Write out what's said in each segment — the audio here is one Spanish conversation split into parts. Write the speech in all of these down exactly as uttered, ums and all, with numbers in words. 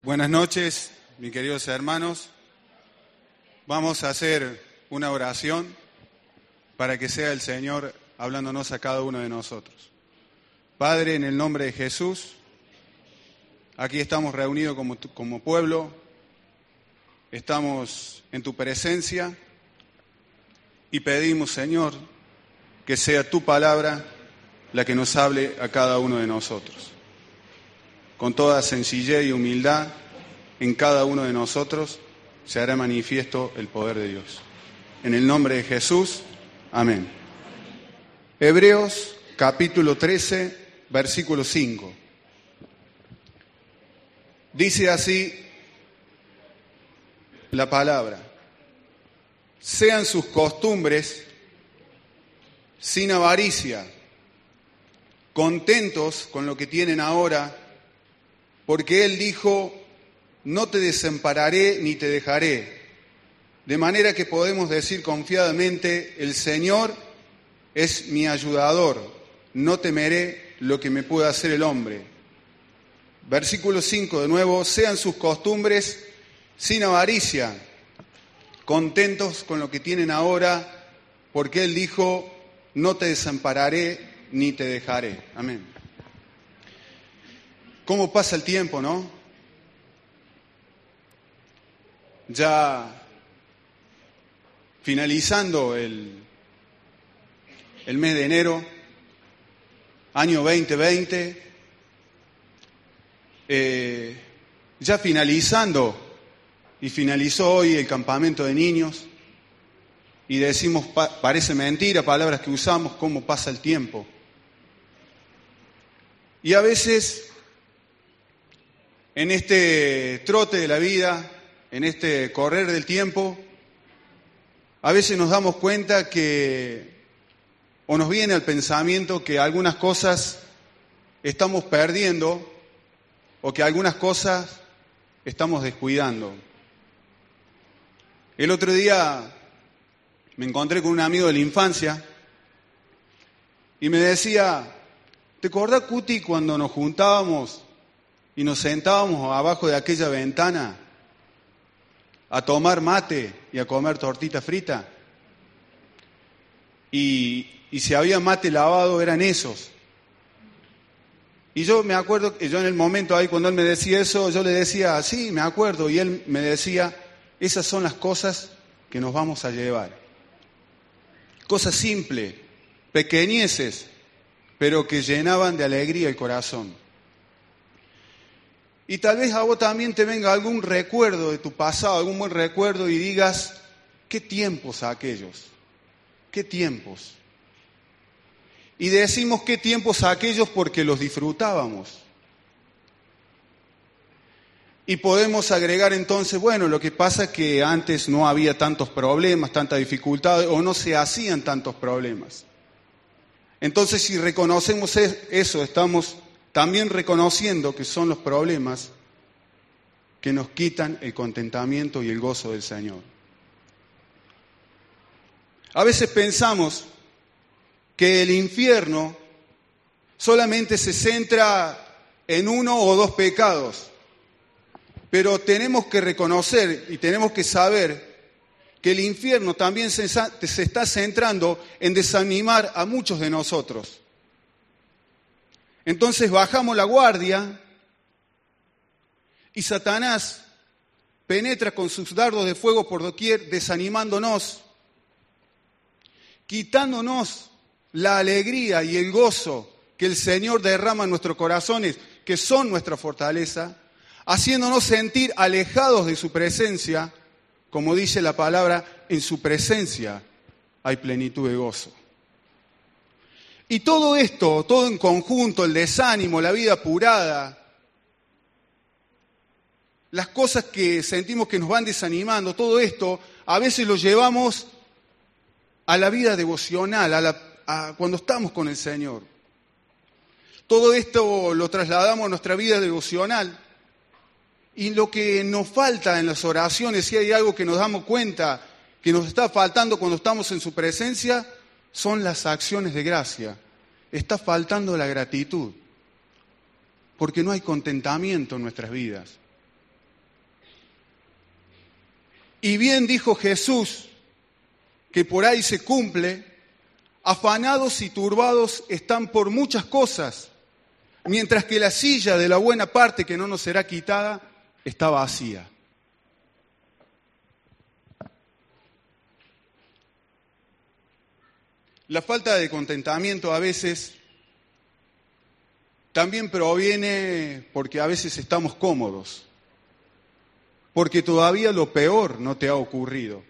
Buenas noches, mis queridos hermanos. Vamos a hacer una oración para que sea el Señor hablándonos a cada uno de nosotros. Padre, en el nombre de Jesús, aquí estamos reunidos como, como pueblo, estamos en tu presencia y pedimos, Señor, que sea tu palabra la que nos hable a cada uno de nosotros. Con toda sencillez y humildad, en cada uno de nosotros se hará manifiesto el poder de Dios. En el nombre de Jesús, amén. Hebreos capítulo trece, versículo cinco. Dice así la palabra: sean sus costumbres sin avaricia, contentos con lo que tienen ahora, porque Él dijo: no te desampararé ni te dejaré. De manera que podemos decir confiadamente: el Señor es mi ayudador, no temeré lo que me pueda hacer el hombre. Versículo cinco de nuevo: sean sus costumbres sin avaricia, contentos con lo que tienen ahora, porque Él dijo: no te desampararé ni te dejaré. Amén. ¿Cómo pasa el tiempo, no? Ya finalizando el, el mes de enero, año veinte veinte, eh, ya finalizando, y finalizó hoy el campamento de niños, y decimos, pa, parece mentira, palabras que usamos, cómo pasa el tiempo. Y a veces, en este trote de la vida, en este correr del tiempo, a veces nos damos cuenta que, o nos viene al pensamiento que algunas cosas estamos perdiendo, o que algunas cosas estamos descuidando. El otro día me encontré con un amigo de la infancia y me decía: ¿te acordás, Cuti, cuando nos juntábamos y nos sentábamos abajo de aquella ventana a tomar mate y a comer tortita frita? Y, y si había mate lavado eran esos. Y yo me acuerdo que yo en el momento ahí cuando él me decía eso, yo le decía: sí, me acuerdo. Y él me decía: esas son las cosas que nos vamos a llevar. Cosas simples, pequeñeces, pero que llenaban de alegría el corazón. Y tal vez a vos también te venga algún recuerdo de tu pasado, algún buen recuerdo, y digas: ¿qué tiempos aquellos? ¿Qué tiempos? Y decimos qué tiempos aquellos porque los disfrutábamos. Y podemos agregar entonces, bueno, lo que pasa es que antes no había tantos problemas, tantas dificultades, o no se hacían tantos problemas. Entonces, si reconocemos eso, estamos también reconociendo que son los problemas que nos quitan el contentamiento y el gozo del Señor. A veces pensamos que el infierno solamente se centra en uno o dos pecados, pero tenemos que reconocer y tenemos que saber que el infierno también se, se está centrando en desanimar a muchos de nosotros. Entonces bajamos la guardia y Satanás penetra con sus dardos de fuego por doquier, desanimándonos, quitándonos la alegría y el gozo que el Señor derrama en nuestros corazones, que son nuestra fortaleza, haciéndonos sentir alejados de su presencia. Como dice la palabra, en su presencia hay plenitud de gozo. Y todo esto, todo en conjunto, el desánimo, la vida apurada, las cosas que sentimos que nos van desanimando, todo esto a veces lo llevamos a la vida devocional, a la, a cuando estamos con el Señor. Todo esto lo trasladamos a nuestra vida devocional. Y lo que nos falta en las oraciones, si hay algo que nos damos cuenta que nos está faltando cuando estamos en su presencia, son las acciones de gracia. Está faltando la gratitud, porque no hay contentamiento en nuestras vidas. Y bien dijo Jesús, que por ahí se cumple, afanados y turbados están por muchas cosas, mientras que la silla de la buena parte que no nos será quitada está vacía. La falta de contentamiento a veces también proviene porque a veces estamos cómodos, porque todavía lo peor no te ha ocurrido.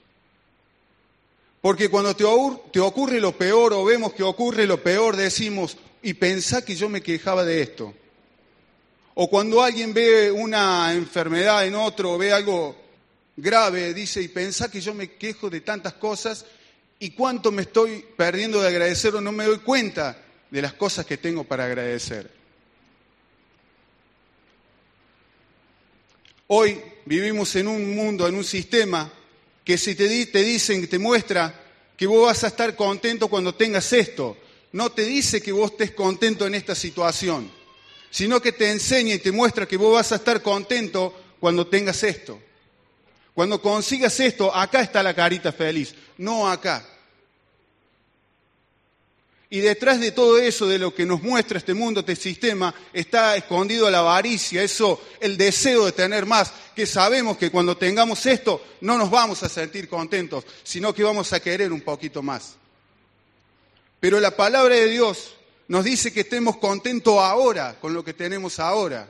Porque cuando te ocurre lo peor o vemos que ocurre lo peor, decimos, y pensá que yo me quejaba de esto. O cuando alguien ve una enfermedad en otro o ve algo grave, dice, y pensá que yo me quejo de tantas cosas y cuánto me estoy perdiendo de agradecer o no me doy cuenta de las cosas que tengo para agradecer. Hoy vivimos en un mundo, en un sistema que si te, di, te dicen, te muestra que vos vas a estar contento cuando tengas esto, no te dice que vos estés contento en esta situación, sino que te enseña y te muestra que vos vas a estar contento cuando tengas esto. Cuando consigas esto, acá está la carita feliz, no acá. Y detrás de todo eso, de lo que nos muestra este mundo, este sistema, está escondido la avaricia, eso, el deseo de tener más, que sabemos que cuando tengamos esto no nos vamos a sentir contentos, sino que vamos a querer un poquito más. Pero la palabra de Dios nos dice que estemos contentos ahora, con lo que tenemos ahora.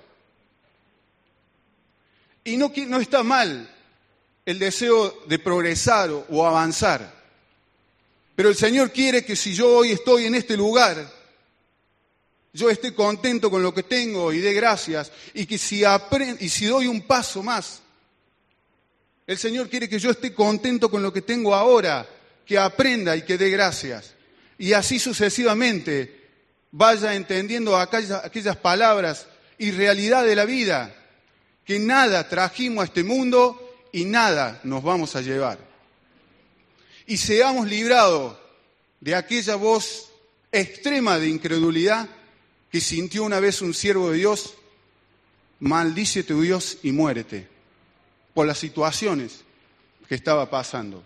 Y no, no está mal el deseo de progresar o, o avanzar. Pero el Señor quiere que si yo hoy estoy en este lugar, yo esté contento con lo que tengo y dé gracias, y que si, aprend- y si doy un paso más, el Señor quiere que yo esté contento con lo que tengo ahora, que aprenda y que dé gracias. Y así sucesivamente vaya entendiendo aquellas, aquellas palabras y realidad de la vida, que nada trajimos a este mundo y nada nos vamos a llevar. Y seamos librados de aquella voz extrema de incredulidad que sintió una vez un siervo de Dios: maldice tu Dios y muérete, por las situaciones que estaba pasando.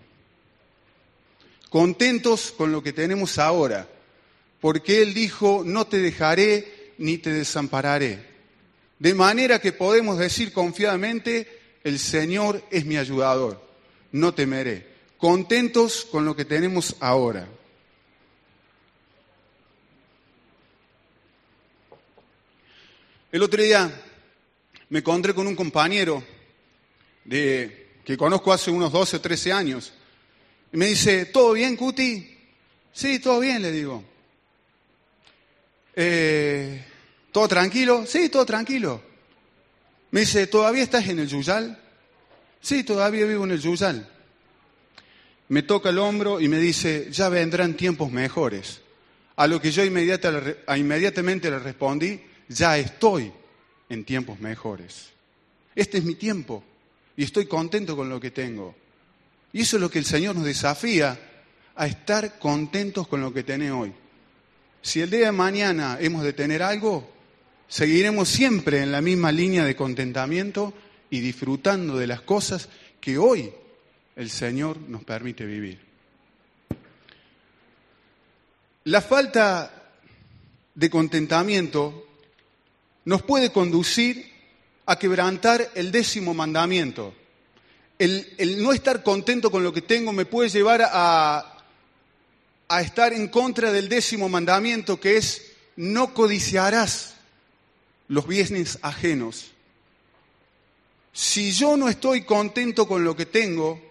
Contentos con lo que tenemos ahora, porque Él dijo, no te dejaré ni te desampararé. De manera que podemos decir confiadamente, el Señor es mi ayudador, no temeré. Contentos con lo que tenemos ahora. El otro día me encontré con un compañero de, que conozco hace unos doce o trece años. Y me dice, ¿todo bien, Cuti? Sí, todo bien, le digo. Eh, ¿Todo tranquilo? Sí, todo tranquilo. Me dice, ¿todavía estás en el Yuyal? Sí, todavía vivo en el Yuyal. Me toca el hombro y me dice, ya vendrán tiempos mejores. A lo que yo inmediata, inmediatamente le respondí, ya estoy en tiempos mejores. Este es mi tiempo y estoy contento con lo que tengo. Y eso es lo que el Señor nos desafía, a estar contentos con lo que tenemos hoy. Si el día de mañana hemos de tener algo, seguiremos siempre en la misma línea de contentamiento y disfrutando de las cosas que hoy el Señor nos permite vivir. La falta de contentamiento nos puede conducir a quebrantar el décimo mandamiento. El, el no estar contento con lo que tengo me puede llevar a, a estar en contra del décimo mandamiento, que es no codiciarás los bienes ajenos. Si yo no estoy contento con lo que tengo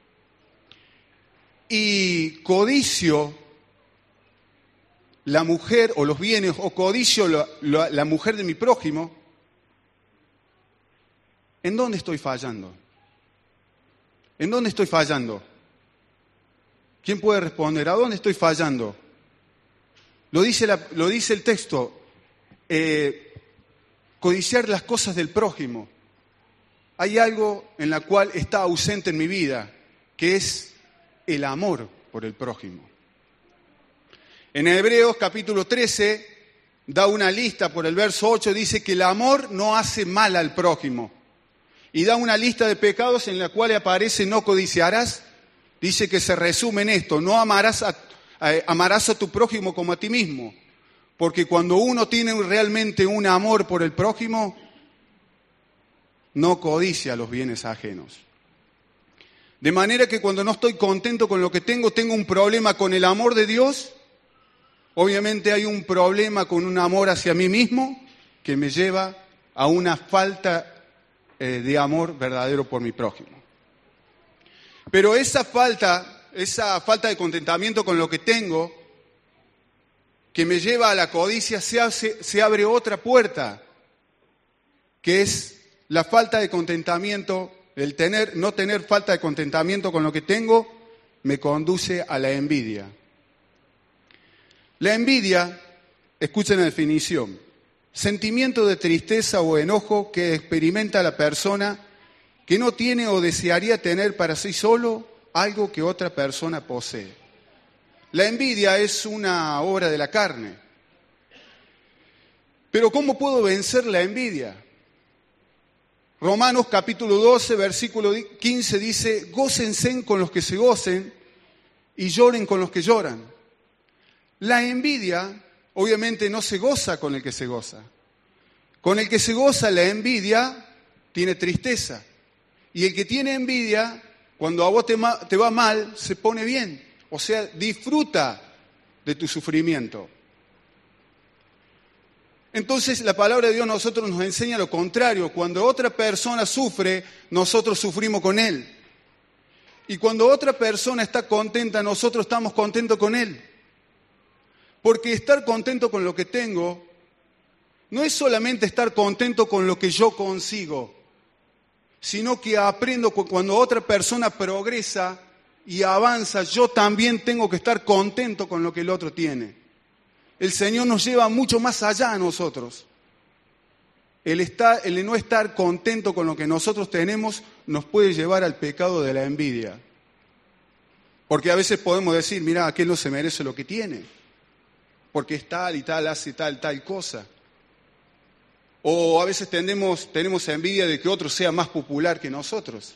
y codicio la mujer o los bienes, o codicio la, la, la mujer de mi prójimo, ¿en dónde estoy fallando? ¿En dónde estoy fallando? ¿Quién puede responder? ¿A dónde estoy fallando? Lo dice, la, lo dice el texto, eh, codiciar las cosas del prójimo. Hay algo en la cual está ausente en mi vida, que es el amor por el prójimo. En Hebreos capítulo trece da una lista por el verso ocho, dice que el amor no hace mal al prójimo. y da una lista de pecados en la cual aparece no codiciarás. Dice que se resume en esto: no amarás a, a, amarás a tu prójimo como a ti mismo. Porque cuando uno tiene realmente un amor por el prójimo, no codicia los bienes ajenos. De manera que cuando no estoy contento con lo que tengo, tengo un problema con el amor de Dios. Obviamente hay un problema con un amor hacia mí mismo que me lleva a una falta eh, de amor verdadero por mi prójimo. Pero esa falta, esa falta de contentamiento con lo que tengo, que me lleva a la codicia, se, hace, se abre otra puerta, que es la falta de contentamiento. El tener, no tener falta de contentamiento con lo que tengo me conduce a la envidia. La envidia, escuchen la definición: sentimiento de tristeza o enojo que experimenta la persona que no tiene o desearía tener para sí solo algo que otra persona posee. La envidia es una obra de la carne. Pero ¿cómo puedo vencer la envidia? Romanos capítulo doce, versículo quince dice: gócense con los que se gocen y lloren con los que lloran. La envidia obviamente no se goza con el que se goza. Con el que se goza la envidia tiene tristeza. Y el que tiene envidia, cuando a vos te, te va mal, se pone bien. O sea, disfruta de tu sufrimiento. Entonces la palabra de Dios a nosotros nos enseña lo contrario. Cuando otra persona sufre, nosotros sufrimos con él. Y cuando otra persona está contenta, nosotros estamos contentos con él. Porque estar contento con lo que tengo no es solamente estar contento con lo que yo consigo, sino que aprendo que cuando otra persona progresa y avanza, yo también tengo que estar contento con lo que el otro tiene. El Señor nos lleva mucho más allá a nosotros. El, estar, el no estar contento con lo que nosotros tenemos nos puede llevar al pecado de la envidia. Porque a veces podemos decir: mira, aquel no se merece lo que tiene, porque es tal y tal, hace tal, tal cosa. O a veces tendemos, tenemos envidia de que otro sea más popular que nosotros.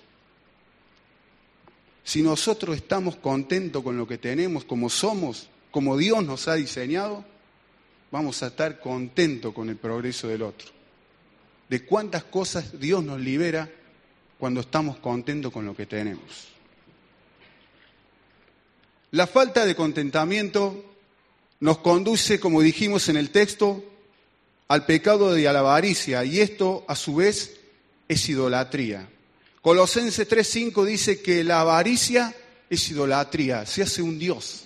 Si nosotros estamos contentos con lo que tenemos, como somos, como Dios nos ha diseñado, vamos a estar contentos con el progreso del otro. De cuántas cosas Dios nos libera cuando estamos contentos con lo que tenemos. La falta de contentamiento nos conduce, como dijimos en el texto, al pecado de la avaricia, y esto a su vez es idolatría. Colosenses tres cinco dice que la avaricia es idolatría, se hace un dios.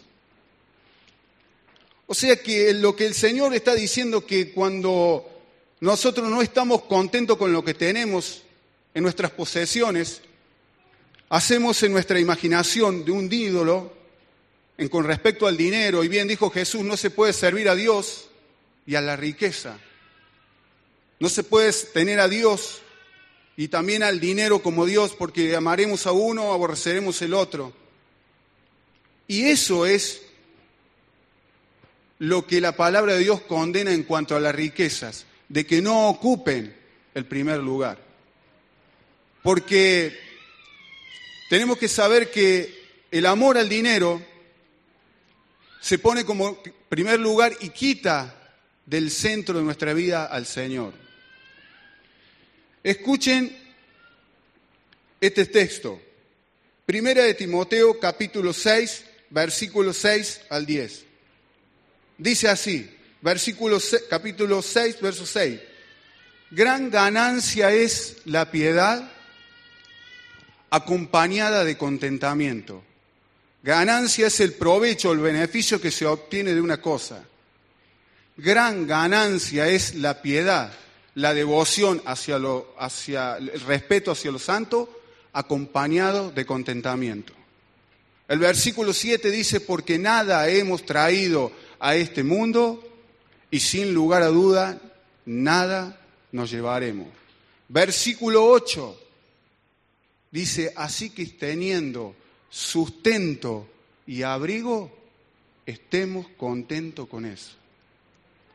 O sea que lo que el Señor está diciendo, que cuando nosotros no estamos contentos con lo que tenemos en nuestras posesiones, hacemos en nuestra imaginación de un ídolo en, con respecto al dinero. Y bien dijo Jesús: no se puede servir a Dios y a la riqueza. No se puede tener a Dios y también al dinero como Dios, porque amaremos a uno, aborreceremos el otro. Y eso es lo que la palabra de Dios condena en cuanto a las riquezas, de que no ocupen el primer lugar. Porque tenemos que saber que el amor al dinero se pone como primer lugar y quita del centro de nuestra vida al Señor. Escuchen este texto. Primera de Timoteo, capítulo seis, versículos seis al diez. Dice así, versículo seis, capítulo seis, verso seis. Gran ganancia es la piedad acompañada de contentamiento. Ganancia es el provecho, el beneficio que se obtiene de una cosa. Gran ganancia es la piedad, la devoción hacia, lo, hacia el respeto hacia lo santo, acompañado de contentamiento. El versículo siete dice: porque nada hemos traído a este mundo y sin lugar a duda nada nos llevaremos. Versículo ocho dice: así que teniendo sustento y abrigo, estemos contentos con eso.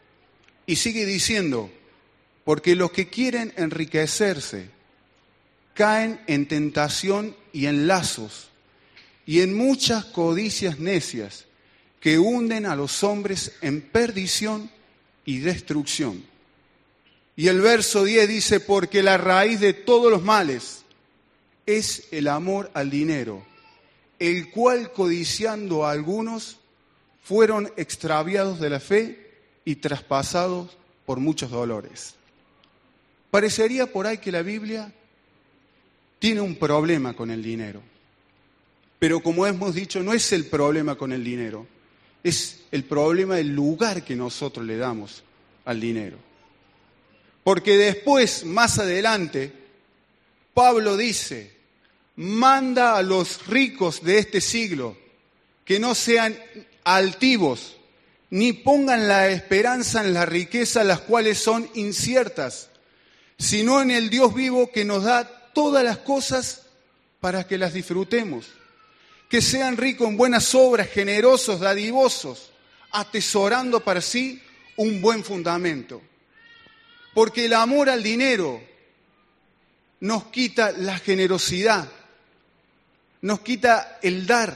Y sigue diciendo: porque los que quieren enriquecerse caen en tentación y en lazos, y en muchas codicias necias que hunden a los hombres en perdición y destrucción. Y el verso diez dice, porque la raíz de todos los males es el amor al dinero, el cual codiciando a algunos fueron extraviados de la fe y traspasados por muchos dolores. Parecería por ahí que la Biblia tiene un problema con el dinero. Pero como hemos dicho, no es el problema con el dinero, es el problema del lugar que nosotros le damos al dinero. Porque después, más adelante, Pablo dice, manda a los ricos de este siglo que no sean altivos, ni pongan la esperanza en la riqueza, las cuales son inciertas, sino en el Dios vivo que nos da todas las cosas para que las disfrutemos. Que sean ricos en buenas obras, generosos, dadivosos, atesorando para sí un buen fundamento. Porque el amor al dinero nos quita la generosidad, nos quita el dar.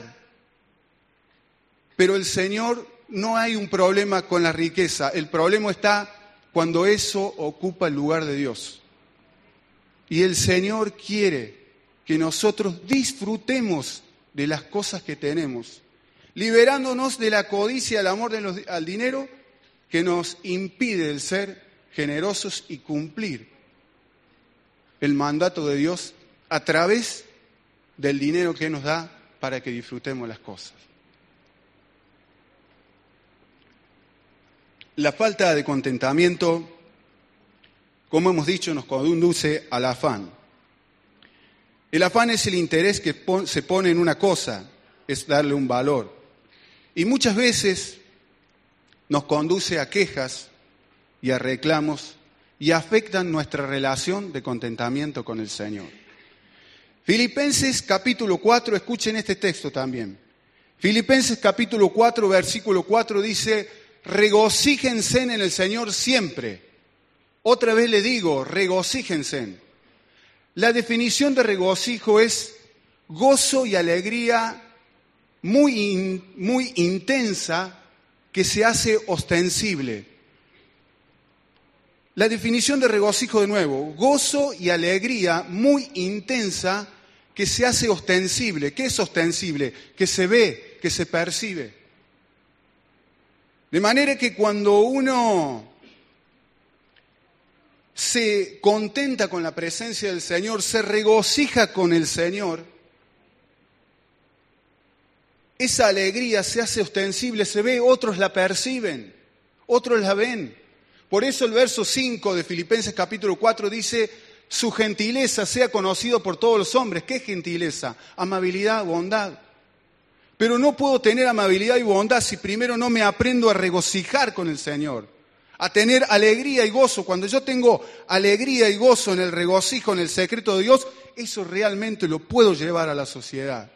Pero el Señor, no hay un problema con la riqueza, el problema está cuando eso ocupa el lugar de Dios. Y el Señor quiere que nosotros disfrutemos de las cosas que tenemos, liberándonos de la codicia, el amor de los, al dinero, que nos impide el ser generosos y cumplir el mandato de Dios a través del dinero que nos da para que disfrutemos las cosas. La falta de contentamiento, como hemos dicho, nos conduce al afán. El afán es el interés que se pone en una cosa, es darle un valor. Y muchas veces nos conduce a quejas y a reclamos y afectan nuestra relación de contentamiento con el Señor. Filipenses capítulo cuatro, escuchen este texto también. Filipenses capítulo cuatro, versículo cuatro dice, regocíjense en el Señor siempre. Otra vez le digo, regocíjense. La definición de regocijo es gozo y alegría muy, in, muy intensa que se hace ostensible. La definición de regocijo de nuevo, gozo y alegría muy intensa que se hace ostensible. ¿Qué es ostensible? Que se ve, que se percibe. De manera que cuando uno se contenta con la presencia del Señor, se regocija con el Señor, esa alegría se hace ostensible, se ve, otros la perciben, otros la ven. Por eso el verso cinco de Filipenses capítulo cuatro dice, su gentileza sea conocido por todos los hombres. ¿Qué es gentileza? Amabilidad, bondad. Pero no puedo tener amabilidad y bondad si primero no me aprendo a regocijar con el Señor, a tener alegría y gozo. Cuando yo tengo alegría y gozo en el regocijo, en el secreto de Dios, eso realmente lo puedo llevar a la sociedad.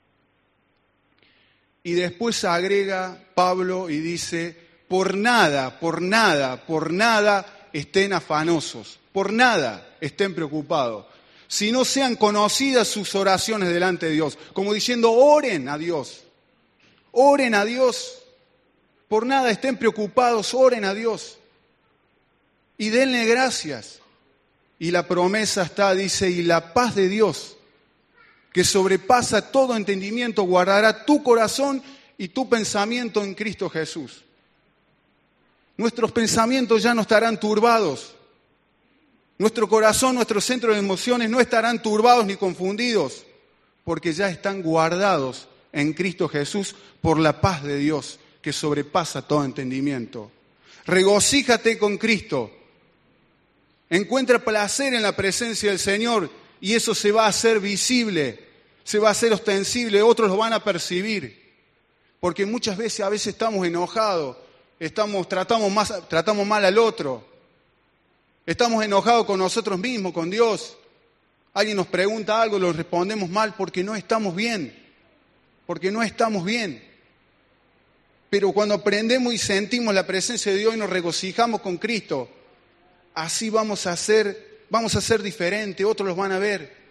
Y después agrega Pablo y dice, por nada, por nada, por nada estén afanosos, por nada estén preocupados, si no sean conocidas sus oraciones delante de Dios, como diciendo, oren a Dios, oren a Dios, por nada estén preocupados, oren a Dios y denle gracias. Y la promesa está, dice, y la paz de Dios, que sobrepasa todo entendimiento, guardará tu corazón y tu pensamiento en Cristo Jesús. Nuestros pensamientos ya no estarán turbados. Nuestro corazón, nuestros centros de emociones no estarán turbados ni confundidos, porque ya están guardados en Cristo Jesús por la paz de Dios, que sobrepasa todo entendimiento. Regocíjate con Cristo. Encuentra placer en la presencia del Señor y eso se va a hacer visible, se va a hacer ostensible, otros lo van a percibir. Porque muchas veces, a veces estamos enojados, estamos, tratamos, más, tratamos mal al otro, estamos enojados con nosotros mismos, con Dios. Alguien nos pregunta algo, lo respondemos mal porque no estamos bien, porque no estamos bien. Pero cuando aprendemos y sentimos la presencia de Dios y nos regocijamos con Cristo, así vamos a ser, vamos a ser diferentes, otros los van a ver.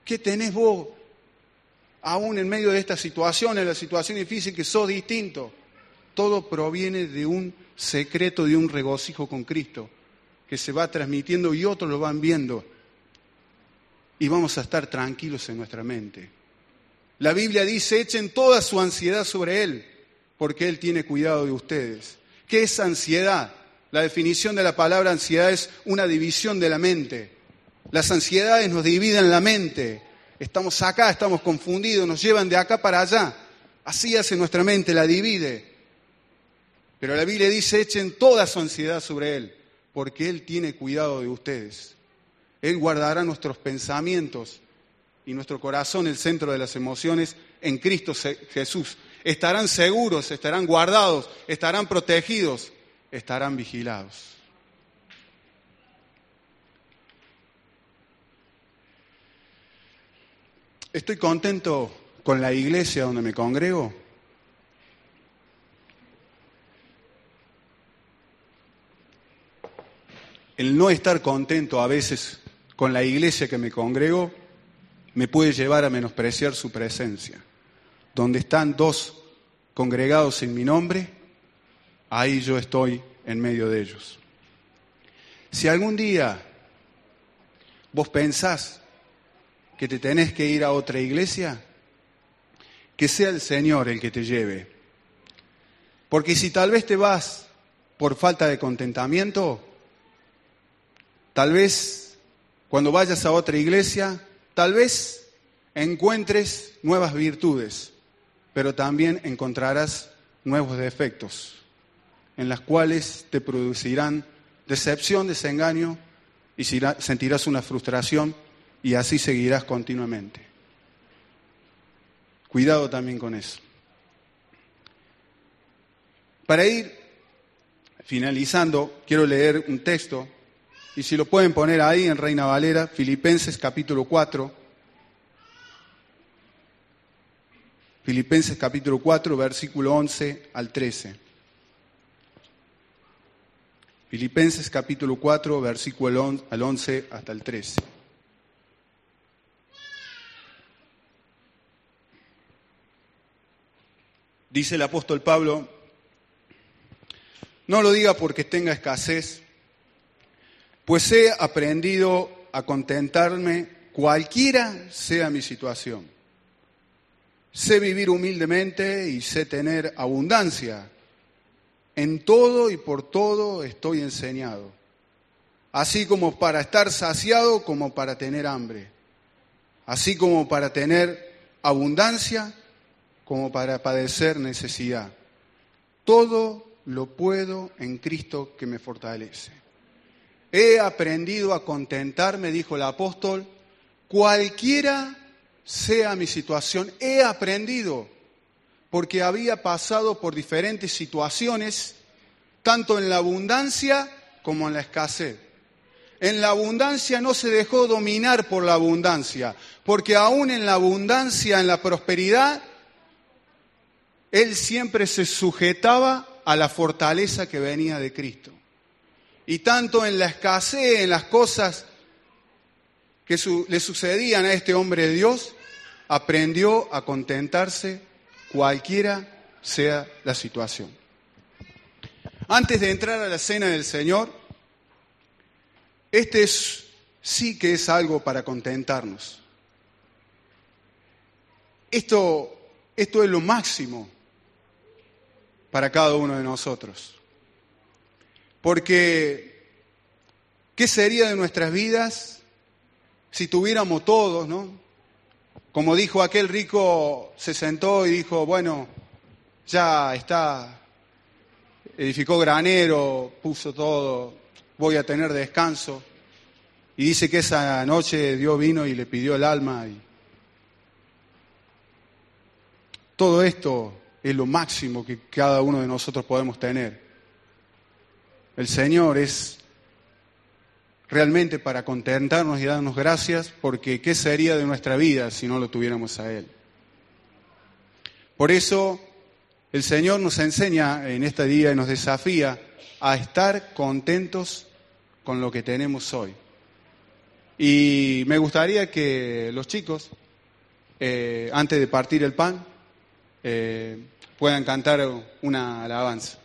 ¿Qué tenés vos? Aún en medio de esta situación, en la situación difícil, que sos distinto. Todo proviene de un secreto, de un regocijo con Cristo, que se va transmitiendo y otros lo van viendo. Y vamos a estar tranquilos en nuestra mente. La Biblia dice, echen toda su ansiedad sobre Él, porque Él tiene cuidado de ustedes. ¿Qué es ansiedad? La definición de la palabra ansiedad es una división de la mente. Las ansiedades nos dividen la mente. Estamos acá, estamos confundidos, nos llevan de acá para allá. Así hace nuestra mente, la divide. Pero la Biblia dice, echen toda su ansiedad sobre Él, porque Él tiene cuidado de ustedes. Él guardará nuestros pensamientos y nuestro corazón, el centro de las emociones, en Cristo Jesús. Estarán seguros, estarán guardados, estarán protegidos, estarán vigilados. ¿Estoy contento con la iglesia donde me congrego? El no estar contento a veces con la iglesia que me congrego me puede llevar a menospreciar su presencia. Donde están dos congregados en mi nombre, ahí yo estoy en medio de ellos. Si algún día vos pensás que te tenés que ir a otra iglesia, que sea el Señor el que te lleve. Porque si tal vez te vas por falta de contentamiento, tal vez cuando vayas a otra iglesia, tal vez encuentres nuevas virtudes, pero también encontrarás nuevos defectos, en las cuales te producirán decepción, desengaño, y sentirás una frustración, y así seguirás continuamente. Cuidado también con eso. Para ir finalizando, quiero leer un texto, y si lo pueden poner ahí en Reina Valera, Filipenses capítulo cuatro. Filipenses capítulo cuatro, versículo once al trece. Filipenses capítulo cuatro, versículo al once hasta el trece. Dice el apóstol Pablo, no lo diga porque tenga escasez, pues he aprendido a contentarme cualquiera sea mi situación. Sé vivir humildemente y sé tener abundancia. En todo y por todo estoy enseñado, así como para estar saciado como para tener hambre, así como para tener abundancia como para padecer necesidad. Todo lo puedo en Cristo que me fortalece. He aprendido a contentarme, dijo el apóstol, cualquiera sea mi situación. He aprendido, porque había pasado por diferentes situaciones, tanto en la abundancia como en la escasez. En la abundancia no se dejó dominar por la abundancia, porque aún en la abundancia, en la prosperidad, él siempre se sujetaba a la fortaleza que venía de Cristo. Y tanto en la escasez, en las cosas que su, le sucedían a este hombre de Dios, aprendió a contentarse cualquiera sea la situación. Antes de entrar a la cena del Señor, este es, sí que es algo para contentarnos. Esto, esto es lo máximo para cada uno de nosotros. Porque, ¿qué sería de nuestras vidas si tuviéramos todos, ¿no? Como dijo aquel rico, se sentó y dijo, bueno, ya está, edificó granero, puso todo, voy a tener descanso. Y dice que esa noche Dios vino y le pidió el alma. Y todo esto es lo máximo que cada uno de nosotros podemos tener. El Señor es realmente para contentarnos y darnos gracias, porque ¿qué sería de nuestra vida si no lo tuviéramos a Él? Por eso el Señor nos enseña en este día y nos desafía a estar contentos con lo que tenemos hoy. Y me gustaría que los chicos, eh, antes de partir el pan, eh, puedan cantar una alabanza.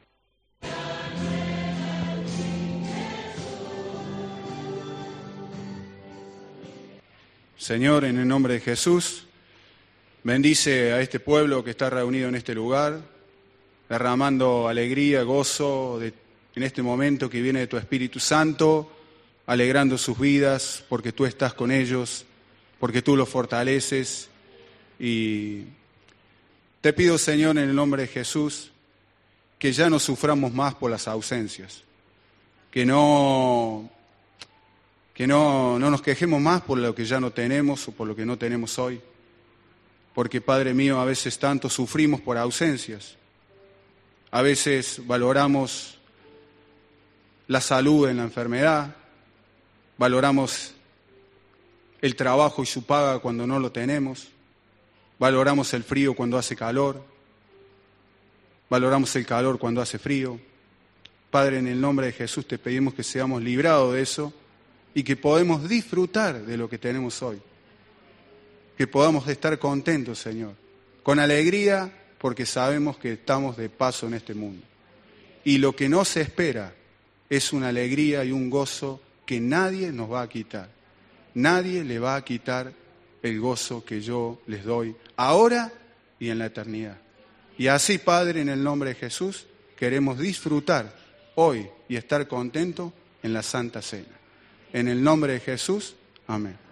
Señor, en el nombre de Jesús, bendice a este pueblo que está reunido en este lugar, derramando alegría, gozo de, en este momento que viene de tu Espíritu Santo, alegrando sus vidas, porque tú estás con ellos, porque tú los fortaleces. Y te pido, Señor, en el nombre de Jesús, que ya no suframos más por las ausencias, que no... Que no, no nos quejemos más por lo que ya no tenemos o por lo que no tenemos hoy. Porque, Padre mío, a veces tanto sufrimos por ausencias. A veces valoramos la salud en la enfermedad. Valoramos el trabajo y su paga cuando no lo tenemos. Valoramos el frío cuando hace calor. Valoramos el calor cuando hace frío. Padre, en el nombre de Jesús te pedimos que seamos librados de eso y que podamos disfrutar de lo que tenemos hoy. Que podamos estar contentos, Señor, con alegría, porque sabemos que estamos de paso en este mundo. Y lo que no se espera es una alegría y un gozo que nadie nos va a quitar. Nadie le va a quitar el gozo que yo les doy ahora y en la eternidad. Y así, Padre, en el nombre de Jesús, queremos disfrutar hoy y estar contentos en la Santa Cena. En el nombre de Jesús, amén.